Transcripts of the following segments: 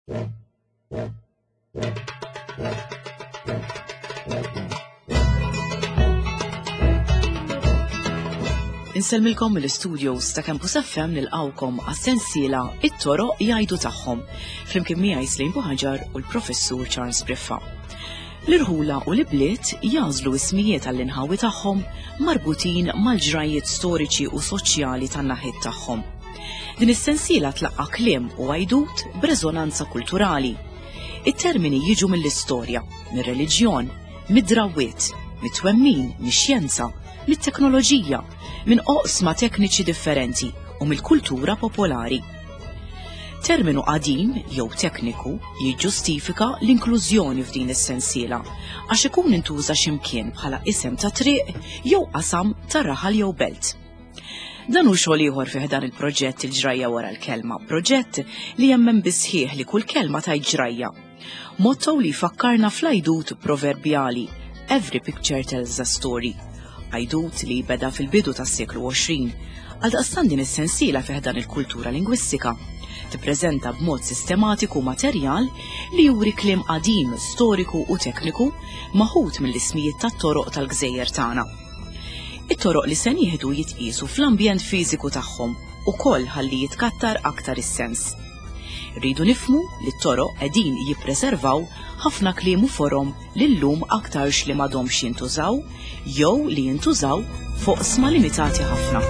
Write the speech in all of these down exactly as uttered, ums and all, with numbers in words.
Inselmilkom mill-istudios ta' Campus F M nilqawkom għas-sensiela It-Toroq jgħidu tagħhom flimkien miegħi Slejn Buħaġar u l-Professur Charles Briffa. L-irħula u l-ibliet jażlu ismijiet għall-inħawi tagħhom marbutin mal-ġrajiet storiċi u soċjali tan-naħiet tagħhom. Din is-sensiela tlaqqa kliem u għajdut b'reżonanza kulturali. It-termini jiġu mill-istorja, mir-reliġjon, mid-drawwiet, mit-twemmin, mix-xjenza, mit-teknoloġija, minn oqsma tekniċi differenti u mill-kultura popolari. Terminu qadim jew tekniku jiġġustifika l-inklużjoni f'din is-sensiela għax ikun intuża x'imkien bħala isem ta' triq jew qasam ta' raħal jew belt. Dan hu xogħol ieħor fih dan il-proġett il-ġrajja wara l-kelma, proġett li jemmen bisħieħ li kull kelma tgħid ġrajja. Motto li jfakkarna fl-għajdut proverbjali Every picture tells a story. Għajdut li beda fil-bidu tas-seklu għoxrin, għal daqstan din is-sensiela fih dan il-kultura lingwistika tippreżenta b'mod sistematiku materjal li juri kliem qadim, storiku u tekniku maħud mill-ismijiet tat-toroq tal-gżejjer tagħna. It-toroq li se nieħdu jitqisu fl-ambjent fiżiku tagħhom ukoll ħalli jitkattar aktar is-sens. Rridu nifhmu li t-toroq qegħdin jippreservaw ħafna kliem u forom li llum aktarx li m'għadhomx jintużaw jew li jintużaw fuq sma limitati ħafna.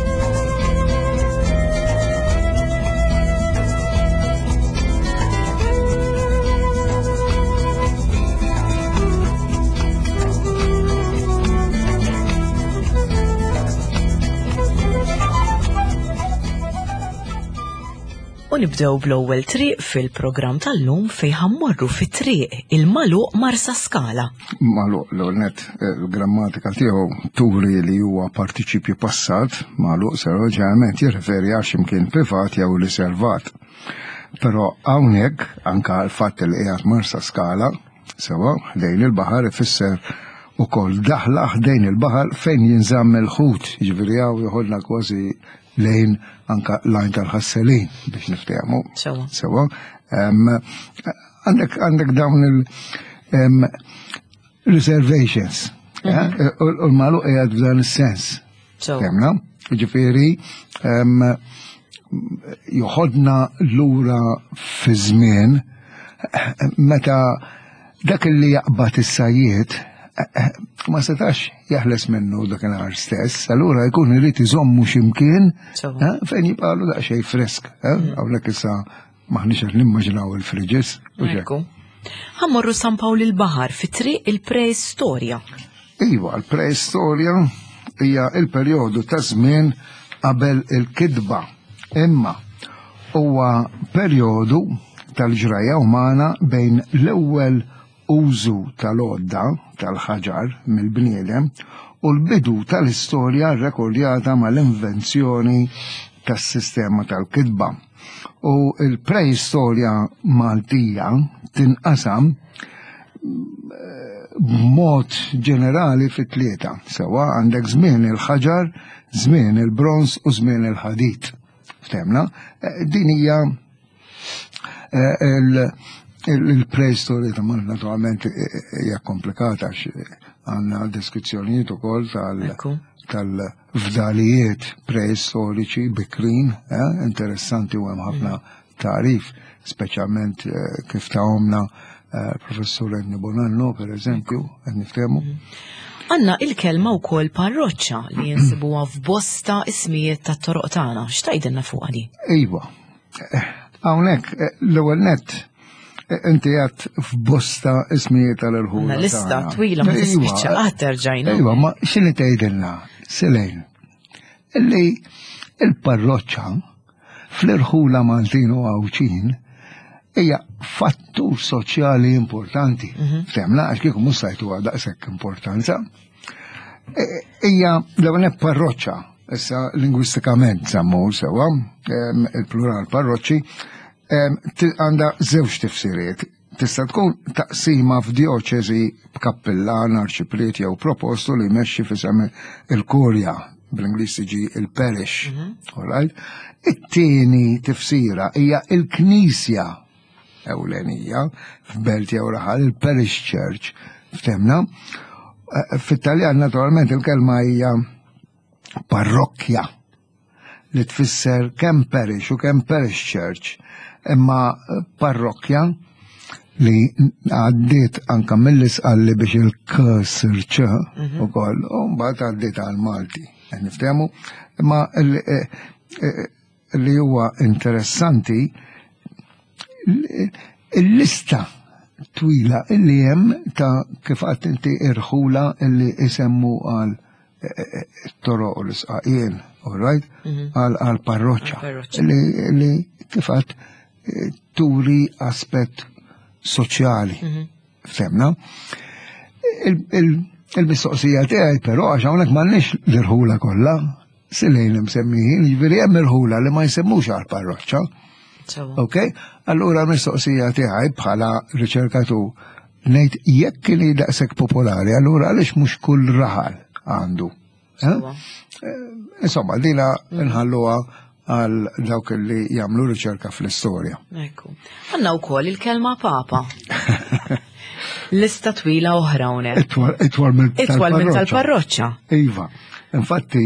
U nibdew bl-ewwel triq fil-programm tal-lum fejn ħammorru fit-triq il-magħluq Marsa Scala. Magħluq l-net il-grammatika tiegħu turi li huwa partiċipju passat, magħluq seroġament jirreferi għal x'imkien privat jew riservat. Però hawnhekk anke l-fatt li qiegħed Marsa Scala sewa ħdejn il-baħar ifisser ukoll daħla ħdejn il-baħar fejn jinżamm il-ħut, jiġifieri hawn joħodna kważi lejn anka lajn tal-ħasselin biex niftehmu. Sewa. Sewa. Għandek għandek dawn il-reservations. U l-magħluq qiegħed f'dan is-sens. Femna? Jiġifieri joħodna lura fi żmien meta dak li jaqbad is-sajjied ma setax jaħles minnu dakinhar stess, allura jkun irid iżommu x'imkien fejn jibqalu daqsxejn fresk. Hawnhekk issa maħniex qed nimmaġinaw il-friġis. Ħammorru sampaw lill-baħar fit-triq il-preistorja. Iva, l-preistorja hija l-perjodu ta' żmien qabel il-kidba. Imma huwa perjodu tal-ġrajja umana bejn l-ewwel użu tal-għodda tal-ħaġar mill-bniedem u l-bidu tal-istorja rrekordjata mal-invenzjoni tas-sistema tal-kitba. U l-preistorja Maltija tinqasam b'mod ġenerali fi tlieta. Sewa għandek żmien il-ħaġar, żmien il-bronz u żmien il-ħadid. Ftemna? Din hija il-preistorja ta' mal naturalment hija komplikata għandna deskrizzjonijiet ukoll tal-fdalijiet preistoriċi bikrin, interessanti u hemm ħafna tarif, speċjalment kif tagħhomna professur Enni Bonanno, per eżempju, qed niftehmu. Għandna il-kelma wkoll parroċċa li jinsibuha f'bosta ismijiet tat-toroq tagħna. X'tgħidilna fuqha di? Iva. Hawnhekk l-ewwel nett inti għat f'bosta ismijiet tal-irħula. Lista twila ma tispiċċa qatt terġajna. Iva, ma x'inhi tgħidilna, Selejn, illi il-parroċċa fl-irħula Maltin u Għawċin hija fattur soċjali importanti. Femna għax kieku mhux sajtuha daqshekk importanza. Hija l-ewwel parroċċa, issa lingwistikament sammu sewa, il-plural parroċċi, għanda żewġ tifsiriet. Tista' tkun taqsima f'dioċeżi b'kappellan, arċipriet jew propostu li jmexxi f'isem il-kurja, bl-Ingliż tiġi il-parish. All right? It-tieni tifsira hija il-Knisja ewlenija f'Belt jew Raħal, il-Parish Church, ftemna. F'Italjan naturalment il-kelma hija parrokkja li tfisser kemm parish u kemm parish church, imma parrokkja li għaddiet anka mill-isqalli biex il-k sirċa ukoll, u mbagħad għaddiet għal Malti. Niftehmu, imma li huwa interessanti il-lista twila illi hemm ta' kif qatt inti irħula illi isemmu għal toroq u l-isqaqien, all right, għal parroċċa li kif qatt turi aspett soċjali. Femna? Il-mistoqsija tiegħi però għax hawnhekk m'għandniex l-irħula kollha, silejn msemmiħin, jiġifieri hemm irħula li ma jsemmux għal parroċċa. Ok? Allura l-mistoqsija tiegħi bħala riċerkatur ngħid jekk kien daqshekk popolari, allura għaliex mhux kull Raħal għandu. Insomma, dina nħalluha għal dawk li jagħmlu riċerka fl-istorja. Ekku. Għandna wkoll il-kelma Papa. Lista twila oħra hawnhekk. Itwal minn tal-parroċċa. Iva. Infatti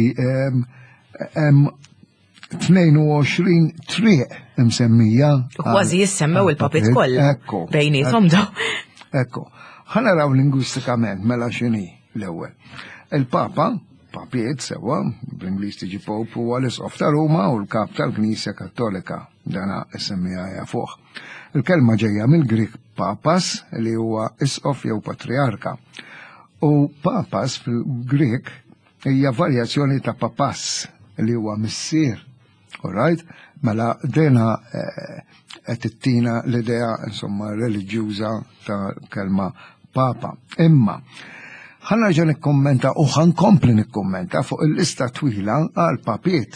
hemm tnejn u għoxrin triq msemmija. Kważi jissemmew il-papit kollha. Ekku. Bejnietom daw. Ekku. Ħanaraw lingwistikament mela x'inhi l-ewwel. Il-Papa, papiet sewa, bl-Ingliż tiġi Pope, huwa l-isqof ta' Ruma u l-kap tal-Knisja Kattolika. Dana semmija fuq. Il-kelma ġejja mill-Grik papas li huwa isqof jew patriarka. U papas fil-Grik hija varjazzjoni ta' papas li huwa missier. All right? Mela dena qed ittina l-idea insomma reliġjuża ta' kelma papa. Imma ħanarġa nikkommenta u ħankompli nikkommenta fuq il-lista twila għal papiet.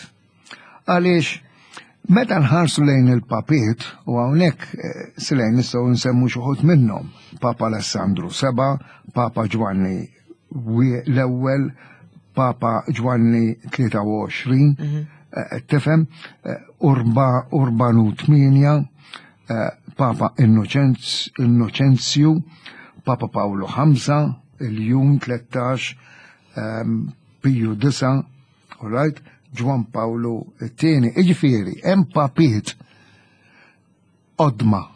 Għaliex meta nħarsu lejn il-papiet u hawnhekk silejn nistgħu nsemmu xi wħud minnhom. Papa Alessandru seba', Papa Ġwanni l-ewwel, Papa Ġwanni tlieta u għoxrin, tifhem, Urbanu tminja, Papa Innocenzju, Papa Pawlu ħamsa, il-Jum tlettax, Piju disa, all right, Ġwan Pawlu t-tieni, iġifieri, hemm papiet qodma.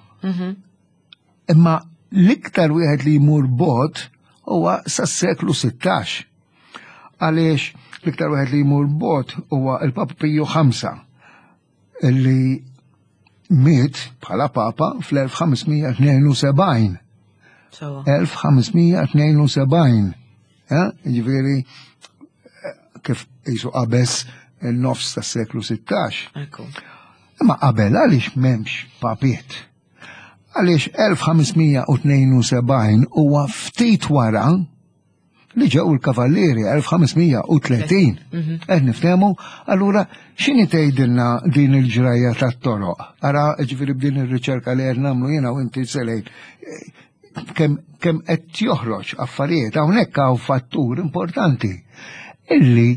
Imma l-iktar wieħed li jmur bot huwa sas-seklu sittax. Għaliex l-iktar wieħed li jmur bot huwa il-Papa Piju ħamsa li miet bħala Papa fl-elf ħamsmija tnejn u sebgħin. elf ħamsmija tnejn u sebgħin. Ġifieri kif qisu qabes il-nofs tas-seklu sittax. Imma qabel għaliex m'hemmx papiet. Għaliex elf ħamsmija tnejn u sebgħin huwa ftit wara li ġew il-kavallieri elf ħamsmija tletin. Qed niftehmu, allura x'inhi tgħidilna din il-ġrajja tat-toroq? Ara ġifieri b'din ir-riċerka li qed nagħmlu jiena u inti selejn kemm qed joħroġ affarijiet hawnhekk hawn fattur importanti illi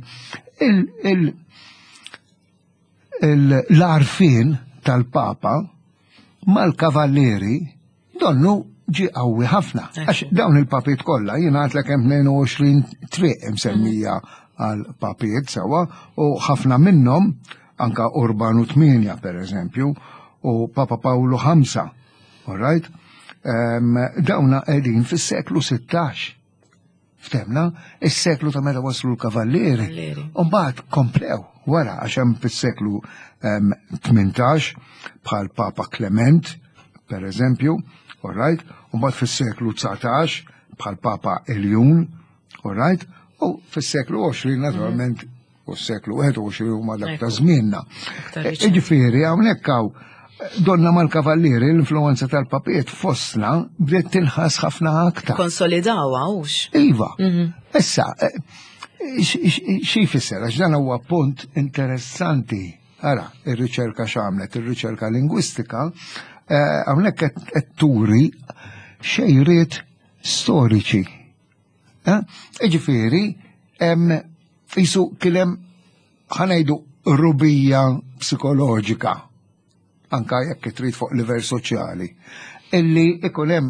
l-għarfien tal-Papa mal-kavallieri donnu ġi qawwi ħafna. Għax dawn il-papiet kollha jien għadlek hemm tnejn u għoxrin triq msemmija għal papiet sewa u ħafna minnhom anka Urbanu tminja pereżempju u Papa Pawlu ħamsa. All right? Dawna qegħdin fis-seklu sittax. Ftemna, is-seklu ta' meta waslu l-kavallieri. U mbagħad komplew wara għax hemm fis-seklu tmintax bħal Papa Clement, per eżempju, all right, u mbagħad fis-seklu tsatax bħal Papa Eljun, all right, u fis-seklu għoxrin naturalment u s-seklu wieħed u għoxrin huma dak ta' żmienna. Ġifieri hawnhekk hawn donna mal-kavallieri l-influenza tal-papiet fostna bdiet tinħas ħafna aktar. Konsolidawa hux. Iva. Issa, xi jfisser għax dan huwa punt interessanti. Ara, ir-riċerka x'għamlet, ir-riċerka lingwistika, hawnhekk qed turi xejriet storiċi. Ġifieri hemm qisu kien hemm ħanejdu rubija psikoloġika. anka jekk trid fuq livell soċjali, illi ikun hemm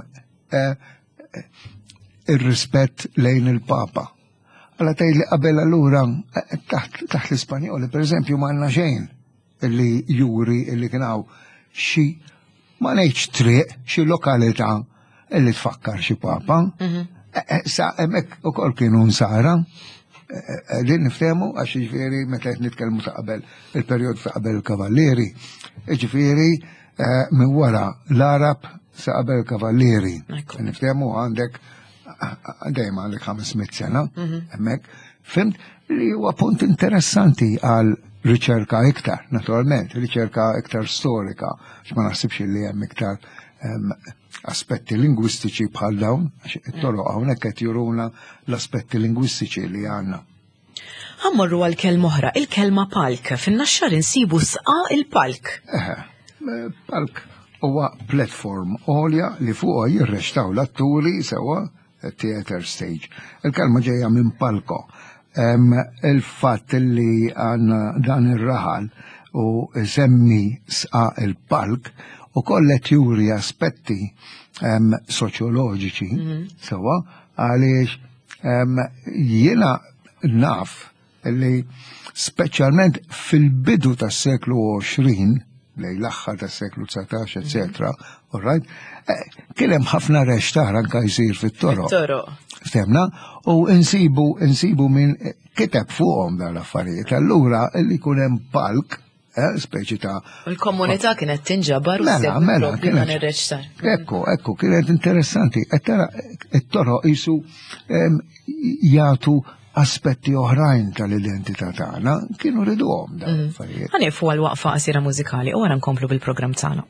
ir-rispett lejn il-Papa. Alla tgħidli qabel allura taħt l-Ispanjoli, pereżempju m'għandna xejn illi juri illi kien hawn xi ma ngħidx triq, xi lokalità illi tfakkar xi Papa. Sa hemmhekk ukoll kienu nsara. Din niftehmu għax ġifieri meta qed nitkellmu ta' qabel il-perjodu ta' qabel il-Kavallieri, ġifieri minn wara l-Arab sa' qabel il-Kavallieri. Niftehmu għandek dejjem għandek ħamesmien sena, hemmhekk. Fimt li huwa punt interessanti għal riċerka iktar, naturalment, riċerka iktar storika, għax ma naħsibx li hemm iktar aspetti lingwistiċi bħal dawn, it-toroq hawnhekk qed juruna l-aspetti lingwistiċi li għandna. Ħammorru għal kelma oħra, il-kelma palk, fin-naxxar insibu sqa il-palk. Palk huwa platform għolja li fuqha jirrextaw l-atturi sewa theater stage. Il-kelma ġejja minn palko. Il-fatt li għandna dan ir-raħal u semmi sqa il-palk u kollet juri aspetti soċjoloġiċi, sewa, għaliex jiena naf li speċjalment fil-bidu tas-seklu għoxrin, lej l-aħħar tas-seklu tsatax, et cetera, alright, kien hemm ħafna rextar anke jsir fit-toroq. Ftemna, u insibu insibu minn kiteb fuqhom dan l-affarijiet. Allura li jkun hemm palk, speċi ta' il-komunità kienet tinġabar u mela, mela, kienet ir-reġstar. Ekku, ekku, kienet interessanti. Ettara, it-toroq jisu jagħtu aspetti oħrajn tal-identità tagħna, kienu riduhom dan l-affarijiet. Ħanifu għal waqfa qasira mużikali u wara nkomplu bil-programm tagħna.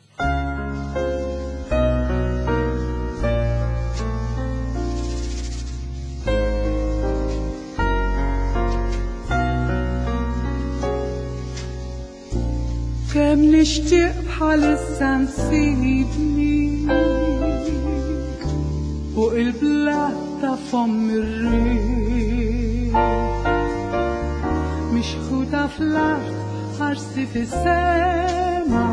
Kem nixtieq bħalissa nsibni fuq il-blat ta' fomm ir-riq mixħuda fl-art ħarsi fis-sema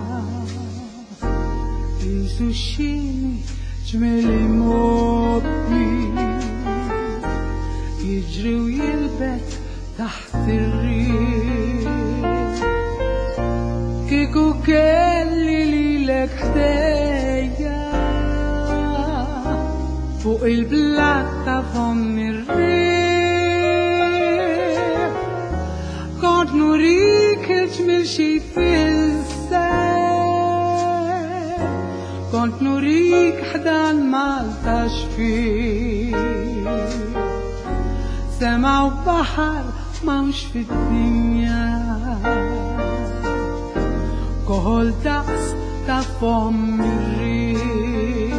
jisu xini ġmeli mobbi jiġri u jilbet taħt ir-riq kiku kelli li lek ħdejja fuq il-blat ta' fomm ir-riq kont nurik il-ġmil xi fil-ser kont nurik ħdan Malta xfir sema u baħar mawx fid-dinja koħol daqs ta' fomm ir-riq.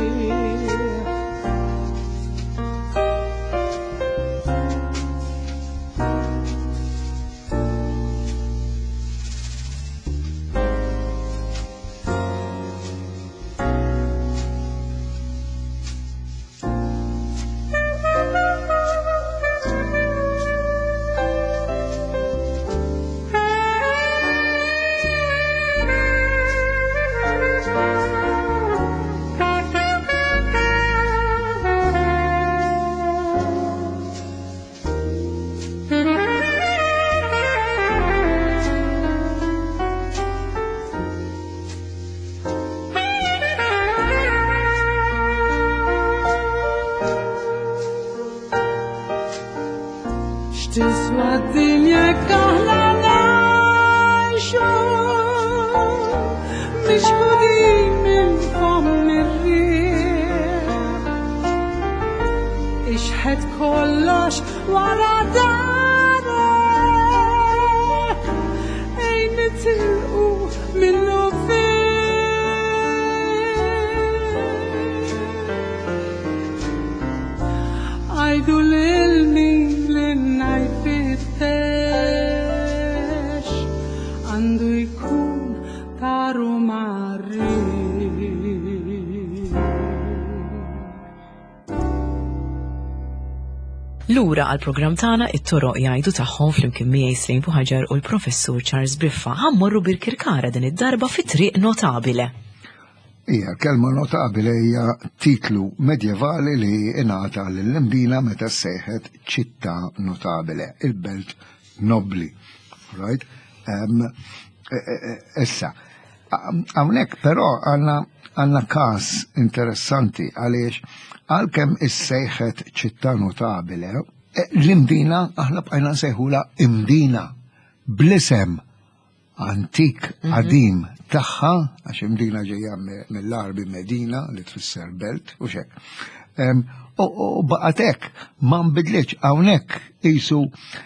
Tiswa d-dinja kaħna naħxu mixħudin minn fomm ir-riq ixħed kollox wara darek ejn nitilqu minnu fiq għajdu lilni għandu jkun taru marri. Lura għal-programm tagħna it-toroq jgħidu tagħhom flimkien miegħi Slim Puħaġar u l-Professur Charles Briffa ħammorru bil-Kirkara din id-darba fi triq notabile. Ija, kelma notabile hija titlu medjevali li ingħata lill-Mdina meta sejħet ċittà notabile, il-belt nobli. Right? Um, issa, hawnhekk però għandna għandna każ interessanti għaliex għalkemm issejħet ċittà notabile, l-Mdina aħna bqajna nsejħula Mdina bl-isem antik qadim tagħha għax Mdina ġejja mill-Arbi Medina li tfisser belt u xek. U baqgħet hekk ma nbidlitx hawnhekk qisu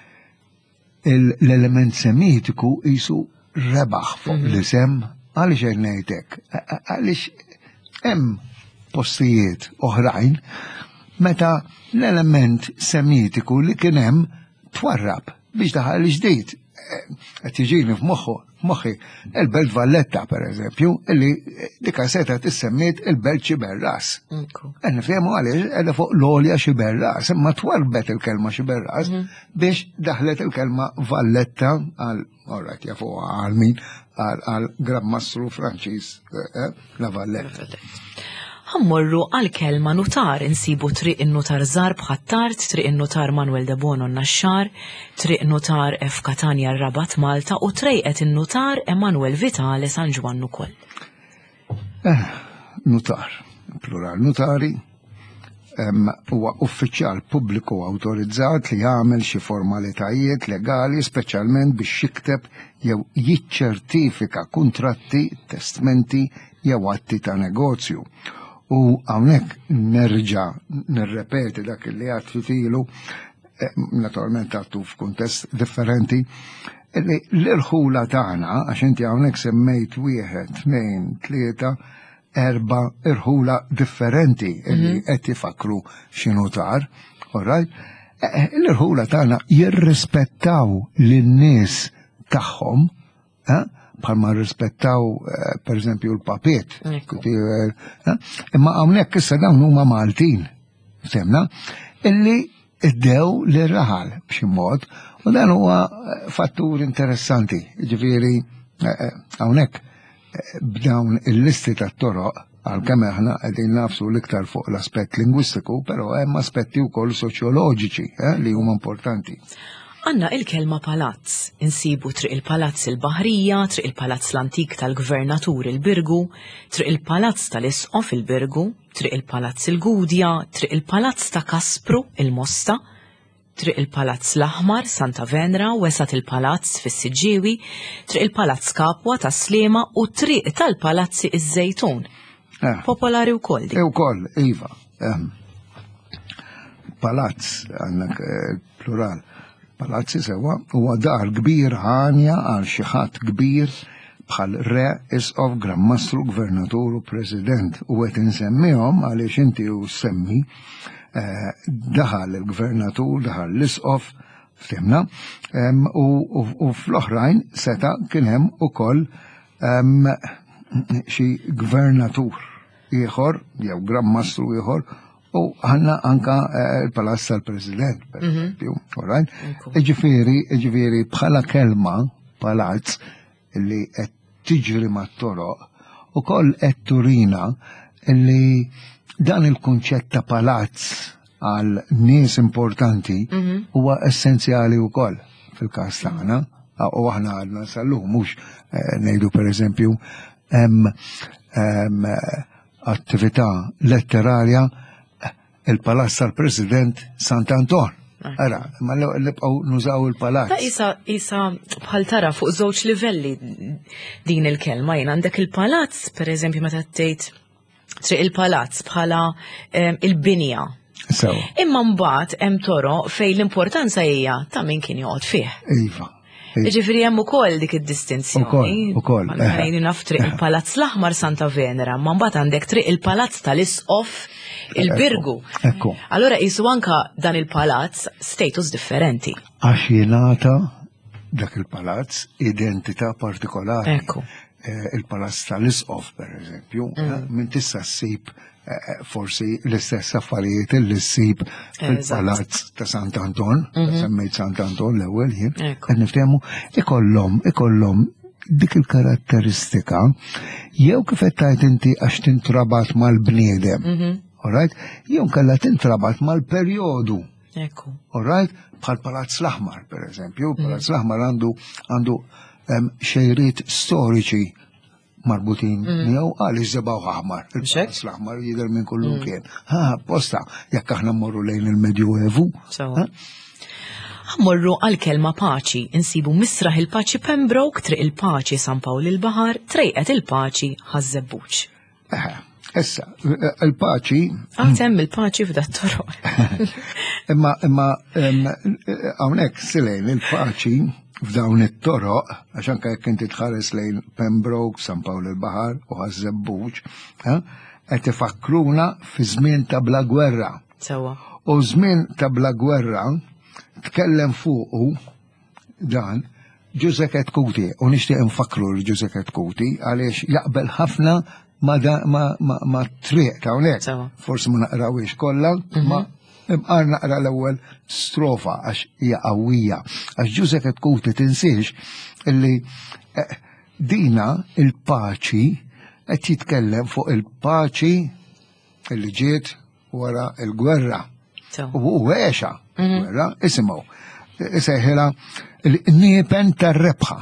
l-element semitiku qisu rebaħ fuq l-isem għaliex hekk ngħid hekk. Għaliex hemm postijiet oħrajn meta l-element semitiku li kien hemm twarrab biex daħal ġdid. Qed jiġini f'moħħu f'moħħi il-Belt Valletta pereżempju, illi dika seta tissemmiet il-Belt Xiberras. Qed nifhemu għaliex qiegħda fuq l-għolja Xiberras, imma twarbet il-kelma Xiberras biex daħlet il-kelma Valletta għal orajt jafu għal min għal Grammastru Franċiż la Valletta. Ħammorru għal-kelma nutar insibu triq in-nutar Żar bħattart, triq in-nutar Manuel de Bono Naxxar, triq nutar F. Catania Rabat Malta u trejqet in-nutar Emanuel Vitale San Ġwan ukoll. Eh, nutar, plural nutari, huwa uffiċjal pubbliku awtorizzat li jagħmel xi formalitajiet legali speċjalment biex jikteb jew jiċċertifika kuntratti, testmenti jew atti ta' negozju. U hawnhekk nerġa' nirrepeti dak li għad fitilu, naturalment għattu f'kuntest differenti, li l-irħula tagħna, għax inti hawnhekk semmejt wieħed, tnejn, tlieta, erba' irħula differenti li qed ifakru xi nutar, alright? L-irħula tagħna jirrispettaw lin-nies tagħhom, bħalma rispettaw per eżempju l-papiet. Imma hawnhekk issa dawn huma Maltin, semna, illi iddew li raħal b'xi mod, u dan huwa fattur interessanti. Ġifieri hawnhekk b'dawn il-listi tat-toroq għalkemm aħna qegħdin nafsu l-iktar fuq l-aspett lingwistiku, però hemm aspetti wkoll soċjoloġiċi li huma importanti. Għanna il-kelma palazz, insibu triq il-palazz il-Baħrija, triq il-palazz l-antik tal-Gvernatur il-Birgu, triq il-palazz tal-Isqof il-Birgu, triq il-palazz il-Gudja, triq il-palazz ta' Kaspru il-Mosta, triq il-palazz l-Aħmar Santa Venera, wesat il-palazz fis-Siġġiewi, triq il-palazz Kapwa ta' Slema u triq tal-palazzi iż-Żejtun. Popolari wkoll dik. Ukoll, iva. Palazz għandek plural. Palazzi sewa huwa dar kbir ħanja għal xi ħadd kbir bħal re, isqof, grammastru, gvernatur u president. U qed insemmihom għaliex inti u semmi daħal il-gvernatur, daħal l-isqof, ftimna, u fl-oħrajn seta kien hemm ukoll xi gvernatur ieħor jew grammastru ieħor. U għanna anka il-palazz tal-President, per esempio, alright? Ġifieri, ġifieri bħala kelma palazz li qed tiġri mat-toroq ukoll qed turina li dan il-kunċett ta' palazz għal nies importanti huwa essenzjali wkoll fil-każ tagħna, u aħna għadna sal-lum mhux ngħidu pereżempju hemm attività letterarja il-palazz tal-President Sant'Anton. Ara, ma nibqgħu nużaw il-palazz. Ta' isa isa bħal tara fuq żewġ livelli din il-kelma jien għandek il-palazz, pereżempju meta tgħid triq il-palazz bħala il-binja. Imma mbagħad hemm toroq fejn l-importanza hija ta' min kien joqgħod fih. Iva. Ġifieri hemm ukoll dik id-distinzjoni. Ukoll, ukoll. Ħajni naf triq il-Palazz l-Aħmar Santa Venera, ma mbagħad għandek triq il-Palazz tal-Isqof il-Birgu. Ekku. Allura qisu anka dan il-palazz status differenti. Għax jingħata dak il-palazz identità partikolari. Ekku. Il-palazz tal-Isqof, per eżempju, minn tista' ssib forsi l-istess affarijiet li ssib fil-Palazz ta' Sant'Anton, semmejt Sant'Anton l-ewwel jien, qed niftehmu ikollhom ikollhom dik il-karatteristika jew kif qed tgħid inti għax tintrabat mal-bniedem. All right? Jew kellha tintrabat mal-perjodu. All right? Bħal Palazz l-Aħmar, pereżempju, Palazz l-Aħmar għandu għandu xejriet storiċi marbutin miegħu għaliex żebgħu aħmar. Il-Palazz l-Aħmar jidher minn kullu kien. Ha, posta, jekk aħna mmorru lejn il-Medjuevu. Morru għal-kelma paċi, insibu misraħ il-paċi Pembroke, triq il-paċi San Pawl il-Bahar, trejqet il-paċi ħażebbuċ. Issa, il-paċi. Għatem il-paċi f'dat toroq. Imma, imma, hawnhekk silejn il-paċi f'dawn it-toroq, għax anke jekk inti tħares lejn Pembroke, San Pawl il-Bahar u ħażebbuċ, qed ifakkruna fi żmien ta' bla gwerra. Sewa. U żmien ta' bla gwerra tkellem fuqu dan Giuseppe Kuti, u nixtieq infakru l-Giuseppe Kuti għaliex jaqbel ħafna ma' triq ta' hawnhekk. Forsi ma naqrawiex kollha, ma Imqar naqra l-ewwel strofa għax hija qawwija. Għax Giuseppe Kuti tinsiex illi dina il-paċi qed jitkellem fuq il-paċi illi ġiet wara l-gwerra. U għexa gwerra, isimgħu. Isejħilha l-niepen tar-rebħa.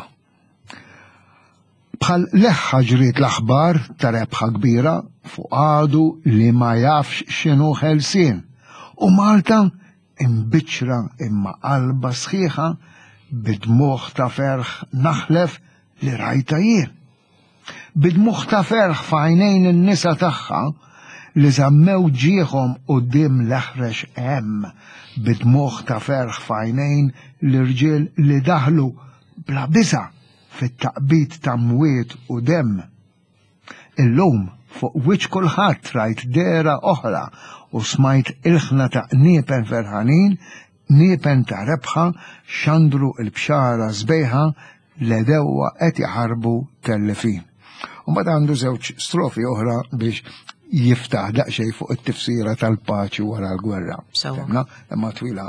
Bħal leħħa ġriet l-aħbar ta' rebħa kbira fuq għadu li ma jafx x'inhu ħelsien. U Malta imbiċra imma qalba sħiħa bidmuħ ta' ferħ naħlef li rajta jien. Bidmuħ ta' ferħ f'għajnejn in-nisa tagħha li żammew ġieħhom quddiem l-aħrex hemm. Bidmuħ ta' ferħ f'għajnejn l-irġiel li daħlu bla biża' fit-taqbid ta' mwiet u demm. Illum fuq wiċċ kulħadd rajt dera oħra u smajt ilħna ta' niepen ferħanin, niepen ta' rebħa, xandru il-bxara zbejħa, l-edewwa qed jaħarbu tellefin. U mbagħad għandu żewġ strofi oħra biex jiftaħ daqsxejn fuq it-tifsira tal-paċi wara l-gwerra. Femna, imma twila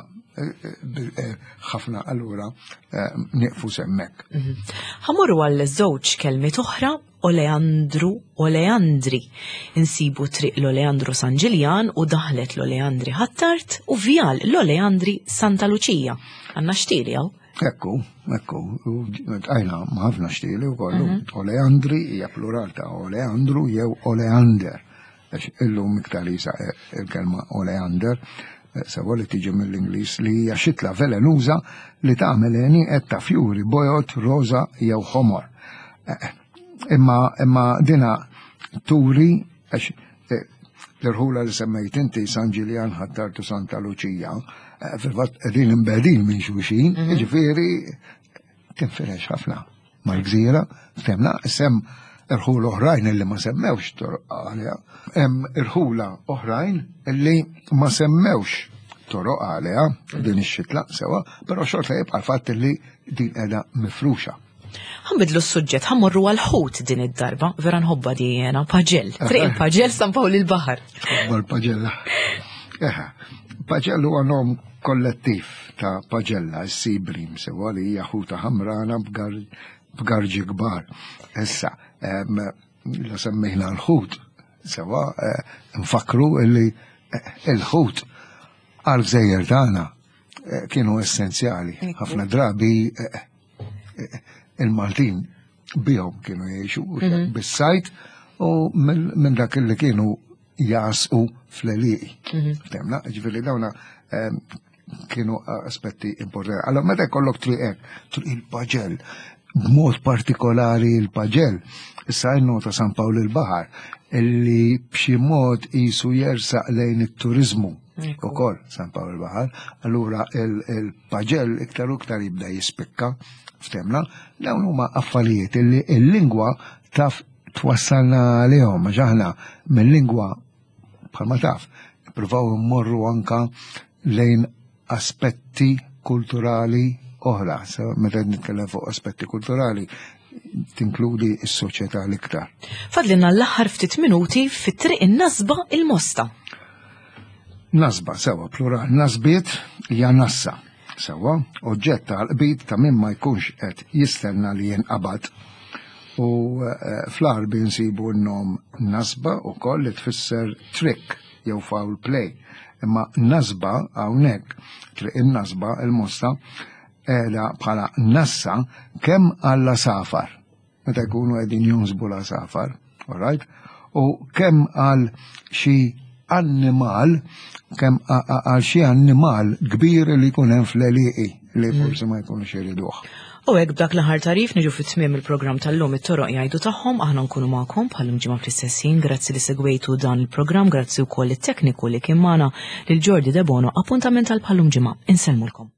ħafna allura nieqfu semmek. Ħamorru għal żewġ kelmiet oħra Oleandru Oleandri. Insibu triq l-Oleandru San Ġiljan u daħlet l-Oleandri Ħattart u vjal l-Oleandri Santa Luċija. Għanna xtili għaw? Ekku, ekku, għajna maħafna xtili u kollu. Oleandri hija plural ta' Oleandru jew Oleander. Illum miktar jisa il-kelma Oleander, sewa li tiġi mill-Inglis li hija xitla velenuża li tagħmel għeniqet ta' fjuri, bojot, roza jew ħomor. Imma imma dina turi għax l-irħula li semmejt inti San Ġiljan Ħattartu Santa Luċija fil-fatt qegħdin imbedin minn xulxin, jiġifieri tinferex ħafna mal-gżira, ftemna, sem irħula oħrajn illi ma semmewx toroq għaliha, hemm irħula oħrajn illi ma semmewx toroq għaliha din ix-xitla sewa, però xorta jibqa' l-fatt illi din qiegħda mifruxa. Ħambidlu s-suġġett, ħammurru għal-ħut din id-darba, vera nħobba di jena, paġel, triq il-paġel San Pawl il-Bahar. Ħobba l-paġella. Eħa, paġell huwa nom kollettiv ta' paġella, s-sibrim, sewa li hija ħuta ħamrana b'garġi kbar. Issa, la semmejna l-ħut, sewa nfakru illi il-ħut għal-gżejjer tagħna kienu essenzjali. Ħafna drabi il-Maltin bihom kienu jiexu bis-sajt u minn dak li kienu jasqu fl-eliqi. Ftemna, ġifieri dawna kienu aspetti importanti. Allora meta jkollok triq triq il-paġell, b'mod partikolari il-paġell, issa n-nota San Pawl il-Bahar, illi b'xi mod qisu jersaq lejn it-turizmu ukoll San Pawl il-Bahar, allura il-paġell iktar u iktar jibda jispikka. Ftemna, dawn huma affarijiet illi l-lingwa taf twassalna għalihom, għax aħna mill-lingwa bħalma taf, ippruvaw immorru anka lejn aspetti kulturali oħra. Meta nitkellem fuq aspetti kulturali, tinkludi s-soċjetà l-iktar. Fadlina l-aħħar ftit minuti fit-triq in-nasba il-mosta. Nasba, sewa, plural, nasbiet hija nassa. Sewa, oġġett tal-qbid ta' min ma jkunx qed jistenna li jinqabad. U fl-arbi nsibu n-nom nasba u koll li tfisser trick jew foul play. Imma nasba hawnhekk triq in-nasba il-mosta qiegħda bħala nassa kemm għalla safar. Meta jkunu qegħdin junsbu la safar, all right? U kemm għal xi annimal, kemm għal xi annimal kbir li jkun hemm fl-eliqi li forsi ma jkunux iriduh. U hekk b'dak l-aħħar tarif niġu fit-tmiem il-programm tal-lum it-toroq jgħidu tagħhom aħna nkunu magħkom bħal ġimgħa fl-istessin, grazzi li segwejtu dan il-programm, grazzi wkoll it-tekniku li kien magħna lil Jordi Debono appuntament tal bħallum ġimgħa. Insellmulkom.